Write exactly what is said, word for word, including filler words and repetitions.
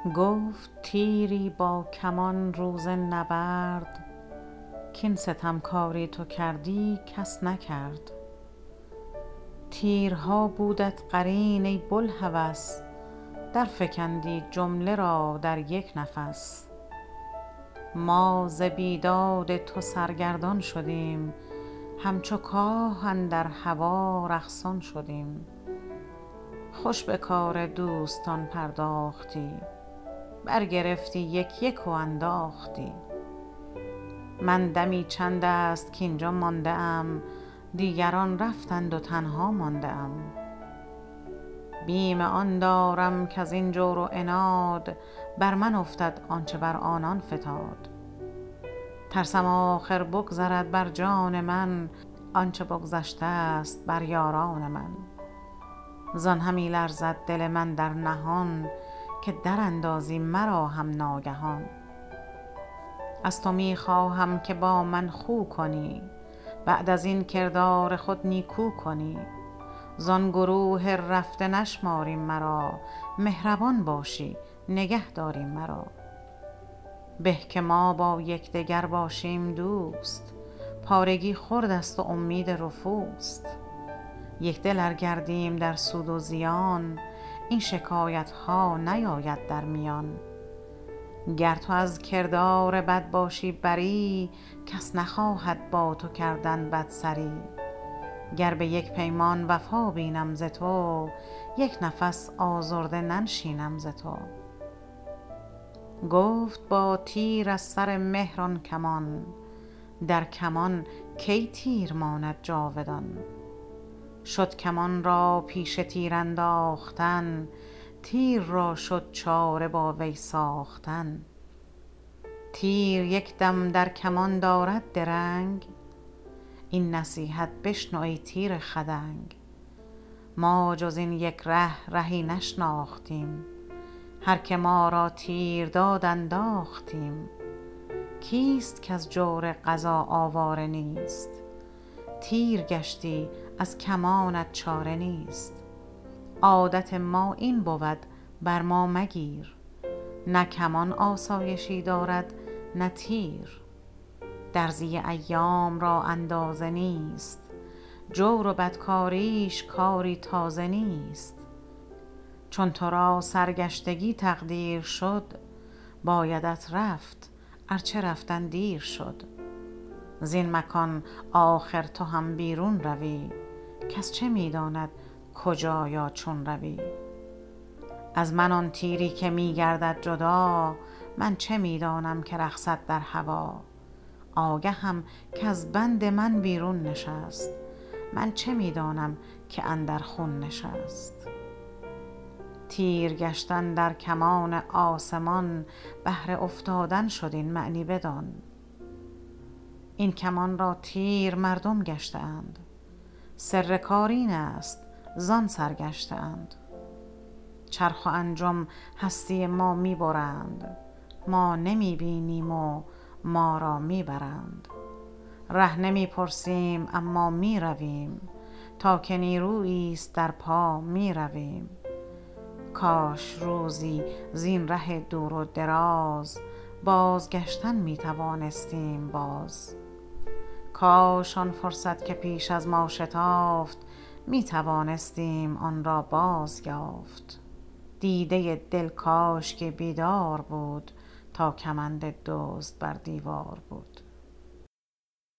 گفت تیری با کمان روز نبرد، کین ستمکاری تو کردی کس نکرد. تیرها بودت قرین ای بوالهوس، در فکندی جمله را در یک نفس. ما ز بیداد تو سرگردان شدیم، همچو کاه اندر هوا رقصان شدیم. خوش به کار دوستان پرداختی، برگرفتی یک یک و انداختی. من دمی چند است کاینجا مانده ام، دیگران رفتند و تنها مانده ام. بیم آن دارم کز این جور و عناد، بر من افتد آنچه بر آنان فتاد. ترسم آخر بگذرد بر جان من، آنچه بگذشته است بر یاران من. زان همی لرزد دل من در نهان، که در اندازی مرا هم ناگهان. از تو می خواهم که با من خو کنی، بعد از این کردار خود نیکو کنی. زان گروه رفته نشماری مرا، مهربان باشی نگه داری مرا. به که ما با یکدیگر باشیم دوست، پارگی خرد است و امید رفوست. یکدل ار گردیم در سود و زیان، این شکایت ها نیاید در میان. گر تو از کردار بد باشی بری، کس نخواهد با تو کردن بدسری. گر به یک پیمان وفا بینم ز تو، یک نفس آزرده ننشینم ز تو. گفت با تیر از سر مهر آن کمان، در کمان کی تیر ماند جاودان. شد کمان را پیش تیر انداختن، تیر را شد چاره با وی ساختن. تیر یک دم در کمان دارد درنگ، این نصیحت بشنو ای تیر خدنگ. ما جز این یک ره رهی نشناختیم، هر که ما را تیر داد انداختیم. کیست کز جور قضا آواره نیست، تیر گشتی از کمانت چاره نیست. عادت ما این بود بر ما مگیر، نه کمان آسایشی دارد نه تیر. درزی ایام را اندازه نیست، جور و بدکاریش کاری تازه نیست. چون تو را سرگشتگی تقدیر شد، بایدت رفت ارچه رفتن دیر شد. زین مکان آخر تو هم بیرون روی، کس چه می داند کجا یا چون روی. از من آن تیری که می گردد جدا، من چه می دانم که رقصد در هوا. آگهم کز بند من بیرون نشست، من چه می دانم که اندر خون نشست. تیر گشتن در کمان آسمان، بهر افتادن شد این معنی بدان. این کمان را تیر مردم گشته اند، سر کار این است زان سرگشته اند. چرخ و انجم هستی ما می برند، ما نمی بینیم و ما را می برند. ره نمی پرسیم اما می رویم، تا که نیرویی است در پا می رویم. کاش روزی زین ره دور و دراز، بازگشتن می توانستیم باز. کاش آن فرصت که پیش از ما شتافت، می توانستیم آن را باز یافت. دیده دل کاش که بیدار بود، تا کمند دزد بر دیوار بود.